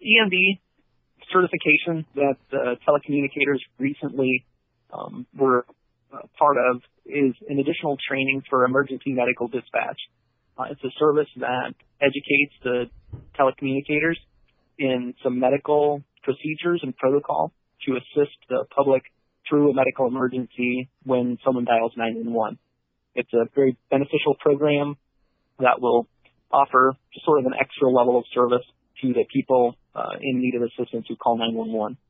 EMD certification that telecommunicators recently were part of is an additional training for emergency medical dispatch. It's a service that educates the telecommunicators in some medical procedures and protocol to assist the public through a medical emergency when someone dials 911. It's a very beneficial program that will offer just sort of an extra level of service to the people in need of assistance who call 911.